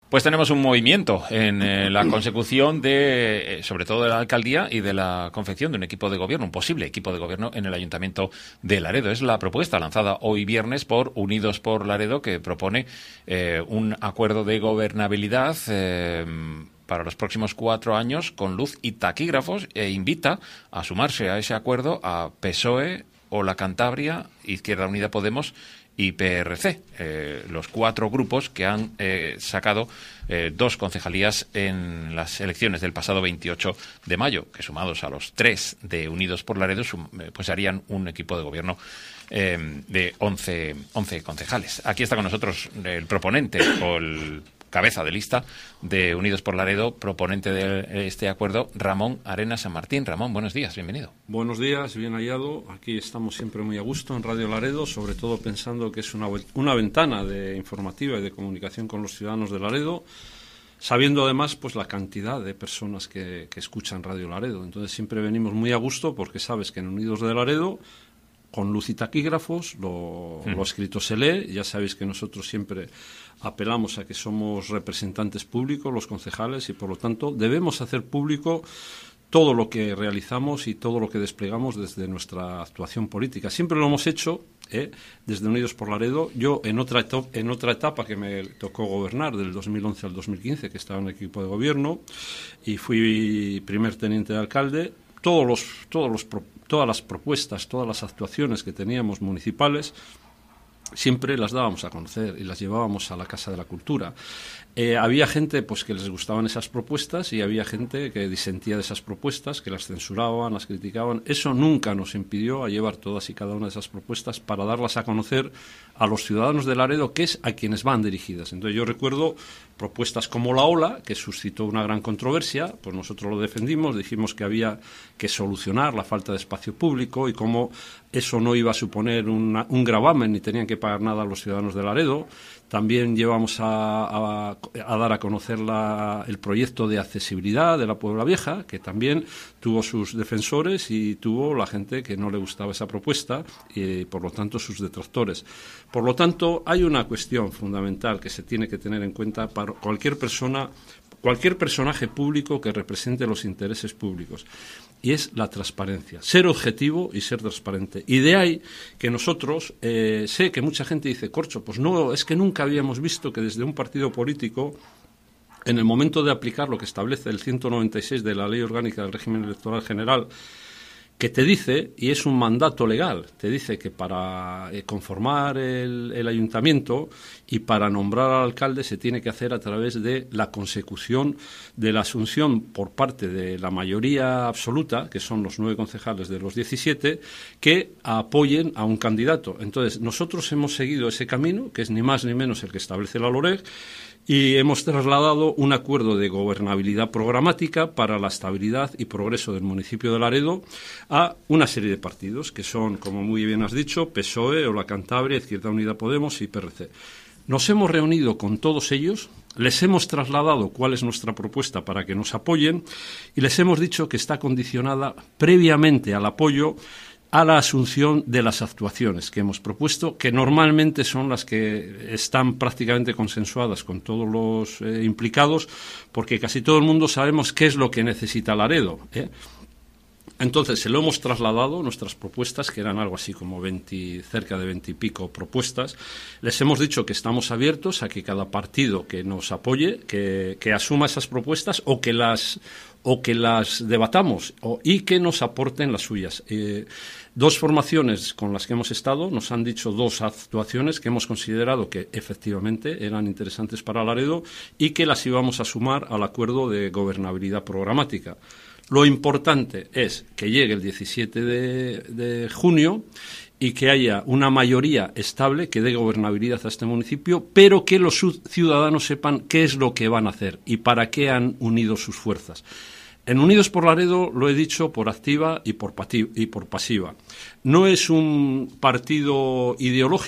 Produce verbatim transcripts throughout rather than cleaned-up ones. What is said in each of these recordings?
Pues tenemos un movimiento en eh, la consecución de, eh, sobre todo de la alcaldía y de la confección de un equipo de gobierno, un posible equipo de gobierno en el Ayuntamiento de Laredo. Es la propuesta lanzada hoy viernes por Unidos por Laredo, que propone eh, un acuerdo de gobernabilidad eh, para los próximos cuatro años con luz y taquígrafos, e invita a sumarse a ese acuerdo a P S O E, Ola Cantabria, Izquierda Unida Podemos y P R C, eh, los cuatro grupos que han eh, sacado eh, dos concejalías en las elecciones del pasado veintiocho de mayo, que sumados a los tres de Unidos por Laredo, sum, eh, pues harían un equipo de gobierno eh, de once, once concejales. Aquí está con nosotros el proponente o el cabeza de lista de Unidos por Laredo, proponente de este acuerdo, Ramón Arenas San Martín. Ramón, buenos días, bienvenido. Buenos días, bien hallado. Aquí estamos siempre muy a gusto en Radio Laredo, sobre todo pensando que es una, una ventana de informativa y de comunicación con los ciudadanos de Laredo, sabiendo además pues la cantidad de personas que, que escuchan Radio Laredo. Entonces siempre venimos muy a gusto porque sabes que en Unidos de Laredo, con luz y taquígrafos, lo, mm. lo escrito se lee. Ya sabéis que nosotros siempre apelamos a que somos representantes públicos, los concejales, y por lo tanto debemos hacer público todo lo que realizamos y todo lo que desplegamos desde nuestra actuación política. Siempre lo hemos hecho ¿eh? desde Unidos por Laredo. Yo en otra, etapa, en otra etapa que me tocó gobernar, del dos mil once al dos mil quince, que estaba en el equipo de gobierno y fui primer teniente de alcalde, todos los, todos los, todas las propuestas, todas las actuaciones que teníamos municipales, siempre las dábamos a conocer y las llevábamos a la Casa de la Cultura. Eh, había gente pues que les gustaban esas propuestas y había gente que disentía de esas propuestas, que las censuraban, las criticaban. Eso nunca nos impidió a llevar todas y cada una de esas propuestas para darlas a conocer a los ciudadanos de Laredo, que es a quienes van dirigidas. Entonces yo recuerdo propuestas como la Ola, que suscitó una gran controversia, pues nosotros lo defendimos, dijimos que había que solucionar la falta de espacio público y cómo eso no iba a suponer una, un gravamen ni tenían que pagar nada a los ciudadanos de Laredo. También llevamos a, a, a dar a conocer la, el proyecto de accesibilidad de la Puebla Vieja, que también tuvo sus defensores y tuvo la gente que no le gustaba esa propuesta y, por lo tanto, sus detractores. Por lo tanto, hay una cuestión fundamental que se tiene que tener en cuenta para cualquier persona, cualquier personaje público que represente los intereses públicos, y es la transparencia, ser objetivo y ser transparente. Y de ahí que nosotros, eh, sé que mucha gente dice, corcho, pues no, es que nunca habíamos visto que desde un partido político, en el momento de aplicar lo que establece el ciento noventa y seis de la Ley Orgánica del Régimen Electoral General, que te dice, y es un mandato legal, te dice que para eh, conformar el, el ayuntamiento y para nombrar al alcalde se tiene que hacer a través de la consecución de la asunción por parte de la mayoría absoluta, que son los nueve concejales de los diecisiete, que apoyen a un candidato. Entonces, nosotros hemos seguido ese camino, que es ni más ni menos el que establece la LOREG, y hemos trasladado un acuerdo de gobernabilidad programática para la estabilidad y progreso del municipio de Laredo a una serie de partidos, que son, como muy bien has dicho, P S O E, Ola Cantabria, Izquierda Unida Podemos y P R C. Nos hemos reunido con todos ellos, les hemos trasladado cuál es nuestra propuesta para que nos apoyen y les hemos dicho que está condicionada previamente al apoyo a la asunción de las actuaciones que hemos propuesto, que normalmente son las que están prácticamente consensuadas con todos los eh, implicados, porque casi todo el mundo sabemos qué es lo que necesita Laredo, ¿eh? Entonces, se lo hemos trasladado, nuestras propuestas, que eran algo así como veinte, cerca de veinte y pico propuestas. Les hemos dicho que estamos abiertos a que cada partido que nos apoye, que, que asuma esas propuestas o que las o que las debatamos o, y que nos aporten las suyas. Eh, dos formaciones con las que hemos estado nos han dicho dos actuaciones que hemos considerado que efectivamente eran interesantes para Laredo y que las íbamos a sumar al acuerdo de gobernabilidad programática. Lo importante es que llegue el diecisiete de junio y que haya una mayoría estable que dé gobernabilidad a este municipio, pero que los ciudadanos sepan qué es lo que van a hacer y para qué han unido sus fuerzas. En Unidos por Laredo, lo he dicho por activa y por, y por pasiva. No es un partido ideológico,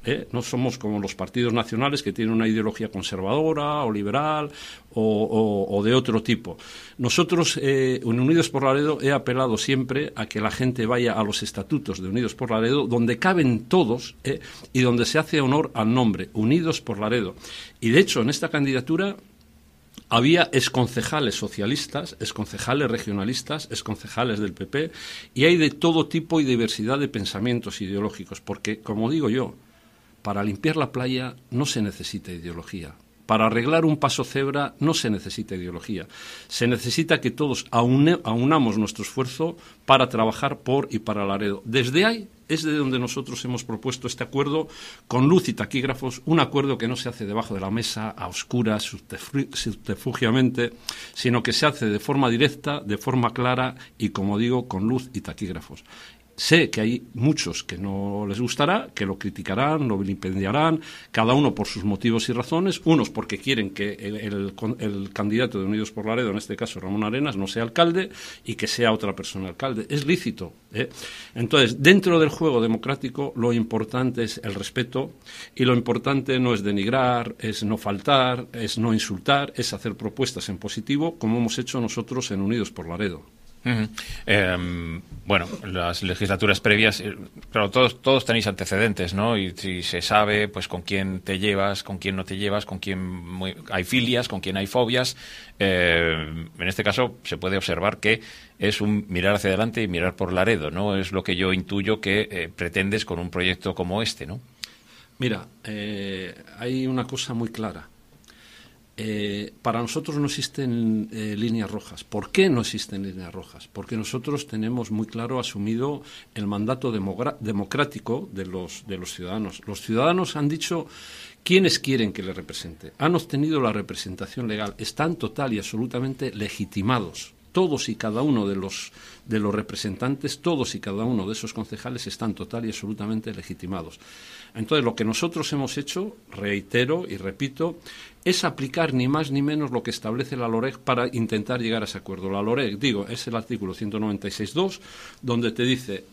¿eh? No somos como los partidos nacionales que tienen una ideología conservadora o liberal o, o, o de otro tipo. Nosotros, eh, en Unidos por Laredo, he apelado siempre a que la gente vaya a los estatutos de Unidos por Laredo, donde caben todos ¿eh? y donde se hace honor al nombre, Unidos por Laredo. Y de hecho, en esta candidatura había exconcejales socialistas, exconcejales regionalistas, exconcejales del P P, y hay de todo tipo y diversidad de pensamientos ideológicos, porque, como digo yo, para limpiar la playa no se necesita ideología. Para arreglar un paso cebra no se necesita ideología. Se necesita que todos aune, aunamos nuestro esfuerzo para trabajar por y para Laredo. Desde ahí es de donde nosotros hemos propuesto este acuerdo con luz y taquígrafos, un acuerdo que no se hace debajo de la mesa, a oscuras, subterfugiamente, sino que se hace de forma directa, de forma clara y, como digo, con luz y taquígrafos. Sé que hay muchos que no les gustará, que lo criticarán, lo vilipendiarán, cada uno por sus motivos y razones, unos porque quieren que el, el, el candidato de Unidos por Laredo, en este caso Ramón Arenas, no sea alcalde y que sea otra persona alcalde. Es lícito, ¿eh? Entonces, dentro del juego democrático, lo importante es el respeto y lo importante no es denigrar, es no faltar, es no insultar, es hacer propuestas en positivo, como hemos hecho nosotros en Unidos por Laredo. Uh-huh. Eh, bueno, las legislaturas previas, eh, claro, todos todos tenéis antecedentes, ¿no? Y si se sabe, pues, con quién te llevas, con quién no te llevas, con quién muy, hay filias, con quién hay fobias. Eh, en este caso se puede observar que es un mirar hacia adelante y mirar por Laredo, ¿no? Es lo que yo intuyo que eh, pretendes con un proyecto como este, ¿no? Mira, eh, hay una cosa muy clara. Eh, para nosotros no existen eh, líneas rojas. ¿Por qué no existen líneas rojas? Porque nosotros tenemos muy claro asumido el mandato democrático de los, de los ciudadanos. Los ciudadanos han dicho quiénes quieren que les represente. Han obtenido la representación legal. Están total y absolutamente legitimados. Todos y cada uno de los, de los representantes, todos y cada uno de esos concejales están total y absolutamente legitimados. Entonces, lo que nosotros hemos hecho, reitero y repito, es aplicar ni más ni menos lo que establece la LOREG para intentar llegar a ese acuerdo. La LOREG, digo, es el artículo ciento noventa y seis punto dos, donde te dice,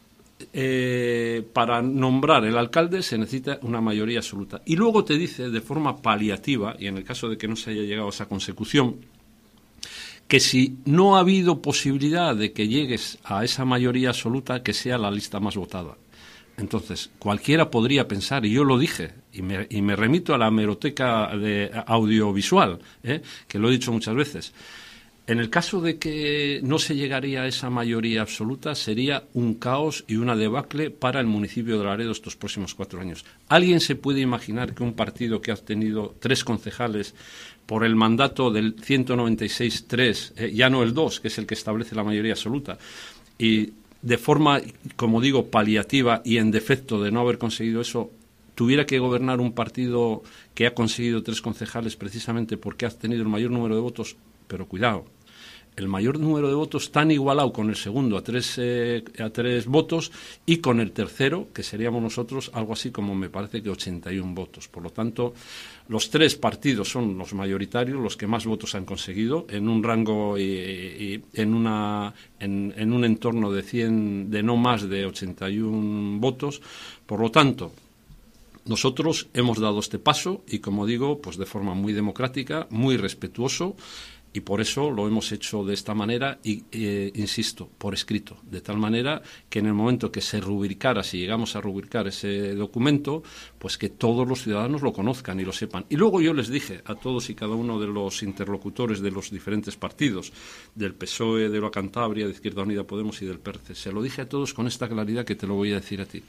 eh, para nombrar el alcalde se necesita una mayoría absoluta. Y luego te dice, de forma paliativa, y en el caso de que no se haya llegado a esa consecución, que si no ha habido posibilidad de que llegues a esa mayoría absoluta, que sea la lista más votada. Entonces, cualquiera podría pensar, y yo lo dije, y me, y me remito a la hemeroteca de audiovisual, ¿eh? que lo he dicho muchas veces, en el caso de que no se llegaría a esa mayoría absoluta, sería un caos y una debacle para el municipio de Laredo estos próximos cuatro años. ¿Alguien se puede imaginar que un partido que ha tenido tres concejales por el mandato del ciento noventa y seis punto tres, eh, ya no el dos, que es el que establece la mayoría absoluta, y de forma, como digo, paliativa y en defecto de no haber conseguido eso, tuviera que gobernar un partido que ha conseguido tres concejales precisamente porque ha tenido el mayor número de votos? Pero cuidado, el mayor número de votos tan igualado con el segundo a tres, eh, a tres votos y con el tercero, que seríamos nosotros, algo así como me parece que ochenta y uno votos. Por lo tanto, los tres partidos son los mayoritarios, los que más votos han conseguido, en un rango y, y en, una, en, en un entorno de cien, de no más de ochenta y uno votos. Por lo tanto, nosotros hemos dado este paso y, como digo, pues de forma muy democrática, muy respetuoso, y por eso lo hemos hecho de esta manera y, eh, insisto, por escrito, de tal manera que en el momento que se rubricara, si llegamos a rubricar ese documento, pues que todos los ciudadanos lo conozcan y lo sepan. Y luego yo les dije a todos y cada uno de los interlocutores de los diferentes partidos, del P S O E, de la Cantabria, de Izquierda Unida Podemos y del P R C, se lo dije a todos con esta claridad que te lo voy a decir a ti.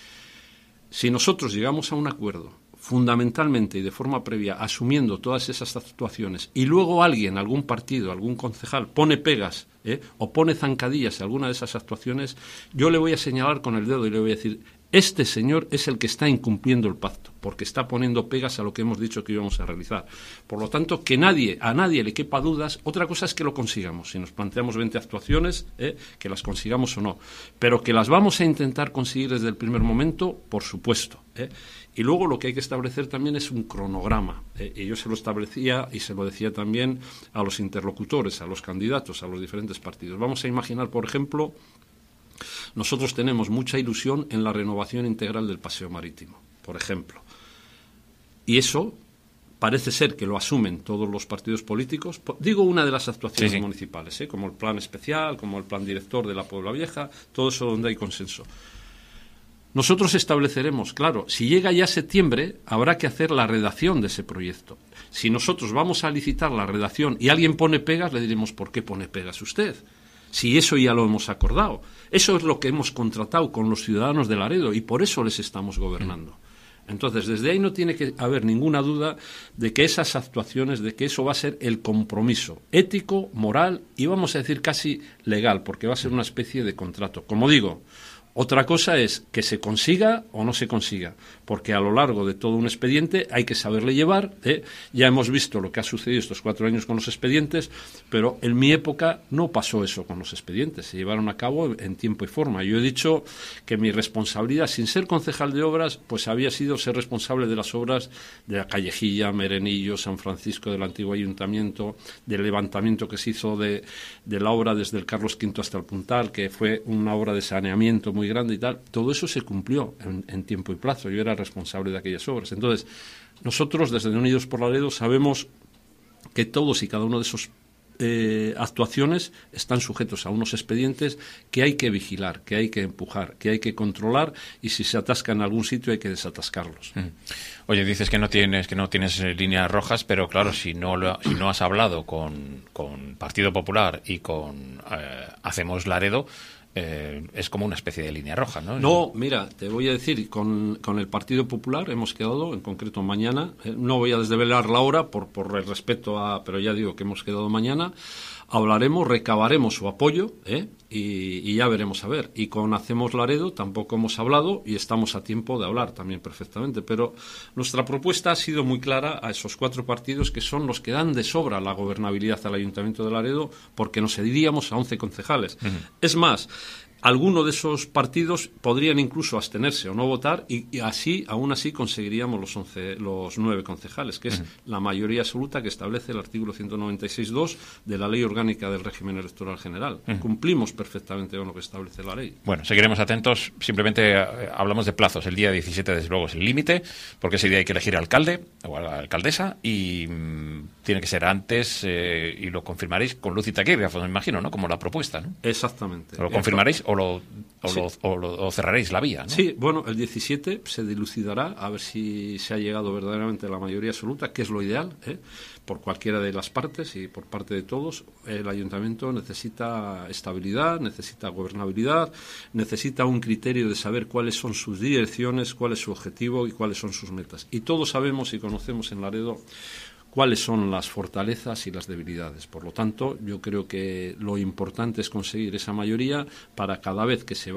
Si nosotros llegamos a un acuerdo, fundamentalmente y de forma previa, asumiendo todas esas actuaciones, y luego alguien, algún partido, algún concejal, pone pegas ¿eh? o pone zancadillas a alguna de esas actuaciones, yo le voy a señalar con el dedo y le voy a decir, este señor es el que está incumpliendo el pacto, porque está poniendo pegas a lo que hemos dicho que íbamos a realizar. Por lo tanto, que nadie, a nadie le quepa dudas. Otra cosa es que lo consigamos. Si nos planteamos veinte actuaciones, ¿eh? que las consigamos o no. Pero que las vamos a intentar conseguir desde el primer momento, por supuesto. ¿eh? Y luego lo que hay que establecer también es un cronograma. ¿eh? Y yo se lo establecía y se lo decía también a los interlocutores, a los candidatos, a los diferentes partidos. Vamos a imaginar, por ejemplo, nosotros tenemos mucha ilusión en la renovación integral del paseo marítimo. por ejemplo. Y eso parece ser que lo asumen todos los partidos políticos. Digo una de las actuaciones sí, sí. municipales, ¿eh? Como el plan especial, como el plan director de la Puebla Vieja, todo eso donde hay consenso. Nosotros estableceremos, claro, si llega ya septiembre, habrá que hacer la redacción de ese proyecto. Si nosotros vamos a licitar la redacción y alguien pone pegas, le diremos, ¿por qué pone pegas usted? Si eso ya lo hemos acordado. Eso es lo que hemos contratado con los ciudadanos de Laredo y por eso les estamos gobernando. Entonces, desde ahí no tiene que haber ninguna duda de que esas actuaciones, de que eso va a ser el compromiso ético, moral y vamos a decir casi legal, porque va a ser una especie de contrato. Como digo, otra cosa es que se consiga o no se consiga, porque a lo largo de todo un expediente hay que saberle llevar, ¿eh? Ya hemos visto lo que ha sucedido estos cuatro años con los expedientes, pero en mi época no pasó eso con los expedientes, se llevaron a cabo en tiempo y forma. Yo he dicho que mi responsabilidad, sin ser concejal de obras, pues había sido ser responsable de las obras de la Callejilla, Merenillo, San Francisco del antiguo ayuntamiento, del levantamiento que se hizo de, de la obra desde el Carlos quinto hasta el Puntal, que fue una obra de saneamiento muy grande y tal. Todo eso se cumplió en, en tiempo y plazo. Yo era responsable de aquellas obras. Entonces, nosotros desde Unidos por Laredo sabemos que todos y cada uno de esos eh, actuaciones están sujetos a unos expedientes que hay que vigilar, que hay que empujar, que hay que controlar y si se atasca en algún sitio hay que desatascarlos. Mm. Oye, dices que no tienes que no tienes eh, líneas rojas, pero claro, si no lo, si no has hablado con, con Partido Popular y con eh, Hacemos Laredo, Eh, es como una especie de línea roja, ¿no? No, mira, te voy a decir, con, con el Partido Popular hemos quedado, en concreto mañana, eh, no voy a desvelar la hora por, por el respeto a, pero ya digo que hemos quedado mañana, hablaremos, recabaremos su apoyo, ¿eh? y, y ya veremos a ver. Y con Hacemos Laredo tampoco hemos hablado y estamos a tiempo de hablar también perfectamente, pero nuestra propuesta ha sido muy clara a esos cuatro partidos que son los que dan de sobra la gobernabilidad al Ayuntamiento de Laredo porque nos cediríamos a once concejales. Uh-huh. Es más, alguno de esos partidos podrían incluso abstenerse o no votar y, y así, aún así, conseguiríamos los once, los nueve concejales, que es uh-huh. la mayoría absoluta que establece el artículo ciento noventa y seis punto dos de la Ley Orgánica del Régimen Electoral General. Uh-huh. Cumplimos perfectamente con lo que establece la ley. Bueno, seguiremos atentos. Simplemente eh, hablamos de plazos. El día diecisiete, desde luego, es el límite, porque ese día hay que elegir alcalde o alcaldesa y mmm, tiene que ser antes eh, y lo confirmaréis con luz y taquígrafos, me imagino, ¿no? Como la propuesta, ¿no? Exactamente. ¿Lo confirmaréis o lo, o, sí. lo, o, lo, o cerraréis la vía, ¿no? Sí, bueno, el diecisiete se dilucidará a ver si se ha llegado verdaderamente a la mayoría absoluta, que es lo ideal, ¿eh? Por cualquiera de las partes y por parte de todos. El ayuntamiento necesita estabilidad, necesita gobernabilidad, necesita un criterio de saber cuáles son sus direcciones, cuál es su objetivo y cuáles son sus metas. Y todos sabemos y conocemos en Laredo cuáles son las fortalezas y las debilidades. Por lo tanto, yo creo que lo importante es conseguir esa mayoría para cada vez que se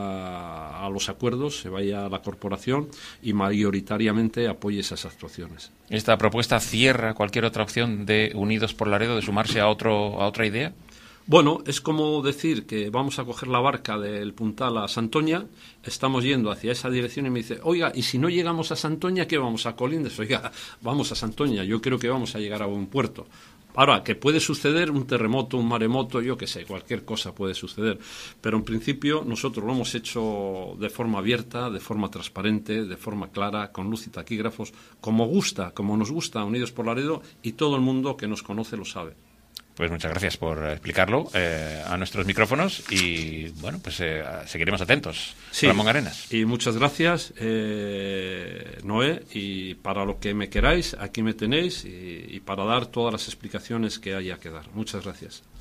vaya a los acuerdos, se vaya a la corporación y mayoritariamente apoye esas actuaciones. ¿Esta propuesta cierra cualquier otra opción de Unidos por Laredo de sumarse a otro a otra idea? Bueno, es como decir que vamos a coger la barca del Puntal a Santoña, estamos yendo hacia esa dirección y me dice, oiga, ¿y si no llegamos a Santoña, qué vamos a Colindres? Oiga, vamos a Santoña, yo creo que vamos a llegar a buen puerto. Ahora, que puede suceder un terremoto, un maremoto, yo qué sé, cualquier cosa puede suceder. Pero en principio nosotros lo hemos hecho de forma abierta, de forma transparente, de forma clara, con luz y taquígrafos, como gusta, como nos gusta Unidos por Laredo y todo el mundo que nos conoce lo sabe. Pues muchas gracias por explicarlo eh, a nuestros micrófonos y, bueno, pues eh, seguiremos atentos. Sí, Ramón Arenas. Y muchas gracias, eh, Noé, y para lo que me queráis, aquí me tenéis y, y para dar todas las explicaciones que haya que dar. Muchas gracias.